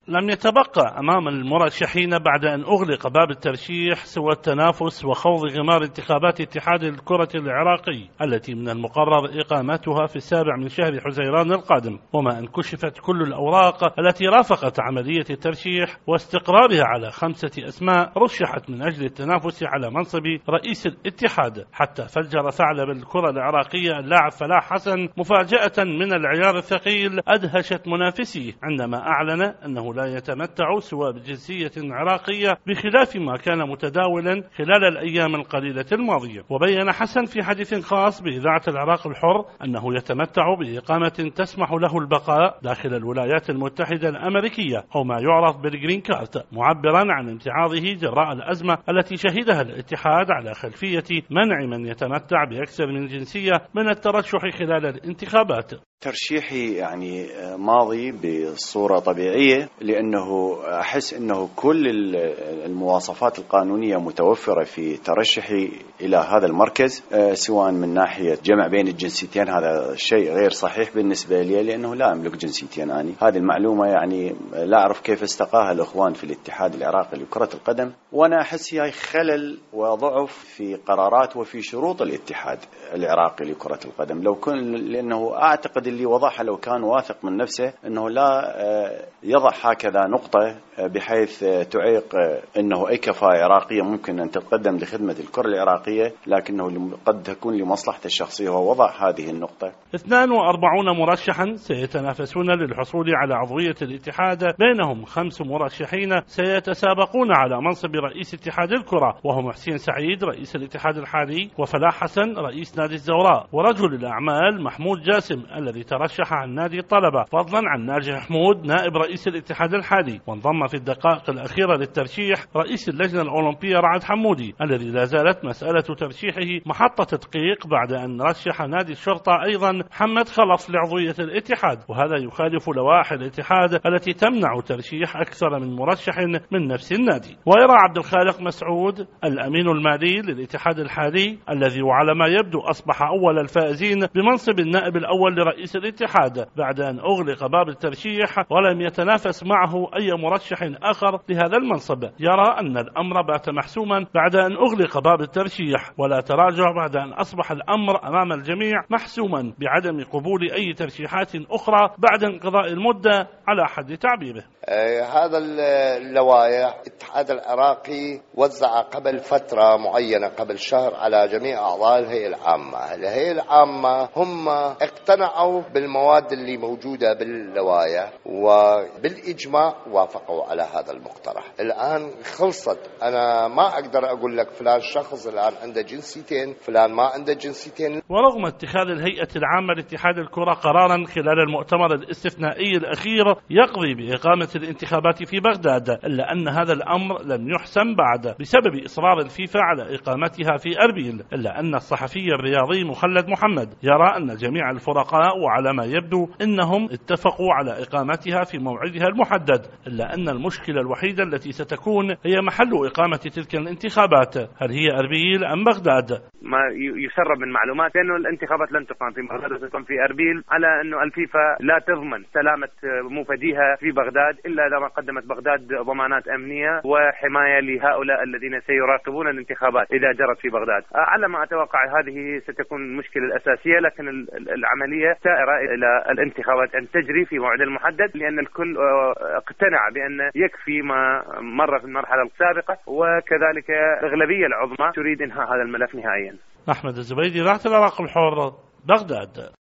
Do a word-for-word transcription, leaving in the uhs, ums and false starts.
لم يتبقى أمام المرشحين بعد أن أغلق باب الترشيح سوى التنافس وخوض غمار انتخابات اتحاد الكرة العراقي التي من المقرر إقامتها في السابع من شهر حزيران القادم، وما أن كشفت كل الأوراق التي رافقت عملية الترشيح واستقرارها على خمسة أسماء رشحت من أجل التنافس على منصب رئيس الاتحاد، حتى فجر ثعلب الكرة العراقية اللاعب فلاح حسن مفاجأة من العيار الثقيل أدهشت منافسيه عندما أعلن أنه لا يتمتع سوى بجنسية عراقية بخلاف ما كان متداولا خلال الأيام القليلة الماضية. وبين حسن في حديث خاص بإذاعة العراق الحر أنه يتمتع بإقامة تسمح له البقاء داخل الولايات المتحدة الأمريكية أو ما يعرف بالجرين كارت، معبرا عن امتعاضه جراء الأزمة التي شهدها الاتحاد على خلفية منع من يتمتع بأكثر من جنسية من الترشح خلال الانتخابات. ترشيحي يعني ماضي بصورة طبيعية، لأنه أحس أنه كل المواصفات القانونية متوفرة في ترشحي إلى هذا المركز، سواء من ناحية جمع بين الجنسيتين. هذا شيء غير صحيح بالنسبة لي لأنه لا أملك جنسيتين أنا. هذه المعلومة يعني لا أعرف كيف استقاها الأخوان في الاتحاد العراقي لكرة القدم، وأنا أحس هي خلل وضعف في قرارات وفي شروط الاتحاد العراقي لكرة القدم. لو كن لأنه أعتقد اللي وضعها لو كان واثق من نفسه أنه لا يضع هكذا نقطة بحيث تعيق أنه أي كفاءة عراقية ممكن أن تتقدم لخدمة الكرة العراقية، لكنه قد تكون لمصلحته الشخصية ووضع هذه النقطة. اثنان وأربعون مرشحا سيتنافسون للحصول على عضوية الاتحاد، بينهم خمس مرشحين سيتسابقون على منصب رئيس اتحاد الكرة، وهم حسين سعيد رئيس الاتحاد الحالي، وفلاح حسن رئيس نادي الزوراء، ورجل الأعمال محمود جاسم الذي ترشح عن نادي الطلبة، فضلا عن ناجي حمود نائب رئيس الاتحاد الحالي. وانضم في الدقائق الأخيرة للترشيح رئيس اللجنة الأولمبية رعد حمودي الذي لا زالت مسألة ترشيحه محط تدقيق بعد أن رشح نادي الشرطة أيضا محمد خلف لعضوية الاتحاد، وهذا يخالف لوائح الاتحاد التي تمنع ترشيح أكثر من مرشح من نفس النادي. ويرى عبد الخالق مسعود الأمين المالي للاتحاد الحالي الذي وعلى ما يبدو أصبح أول الفائزين بمنصب النائب الأول لرئيس الاتحاد بعد أن أغلق باب الترشيح ولم يتنافس معه أي مرشح آخر لهذا المنصب، يرى أن الأمر بات محسوما بعد أن أغلق باب الترشيح، ولا تراجع بعد أن أصبح الأمر أمام الجميع محسوما بعدم قبول أي ترشيحات أخرى بعد انقضاء المدة على حد تعبيره. آه هذا اللوائح الاتحاد العراقي وزع قبل فترة معينة قبل شهر على جميع أعضاء الهيئة العامة. الهيئة العامة هم اقتنعوا بالمواد اللي موجودة باللوائح وبالإجماع وافقوا على هذا المقترح. الآن خلصت، أنا ما أقدر أقول لك فلان شخص الآن عنده جنسيتين فلان ما عنده جنسيتين. ورغم اتخاذ الهيئة العامة لاتحاد الكرة قرارا خلال المؤتمر الاستثنائي الأخير يقضي بإقامة الانتخابات في بغداد، إلا أن هذا الأمر لم يحسم بعد بسبب إصرار الفيفا على إقامتها في أربيل، إلا أن الصحفي الرياضي مخلد محمد يرى أن جميع الفرقاء وعلى ما يبدو إنهم اتفقوا على إقامتها في موعدها المحدد، إلا أن المشكلة الوحيدة التي ستكون هي محل إقامة تلك الانتخابات، هل هي أربيل أم بغداد؟ ما يسرب من معلومات أنه الانتخابات لن تقام في بغداد وتقام في أربيل، على أنه الفيفا لا تضمن سلامة مفاديها في بغداد إلا إذا ما قدمت بغداد ضمانات أمنية وحماية لهؤلاء الذين سيراقبون الانتخابات إذا جرت في بغداد. على ما أتوقع هذه ستكون المشكلة الأساسية، لكن العملية سائرة إلى الانتخابات أن تجري في موعد المحدد، لأن الكل اقتنع بأن يكفي ما مر في المرحلة السابقة، وكذلك الأغلبية العظمى تريد إنهاء هذا الملف نهائيا. أحمد الزبيدي، رئيس العراق الحر، بغداد.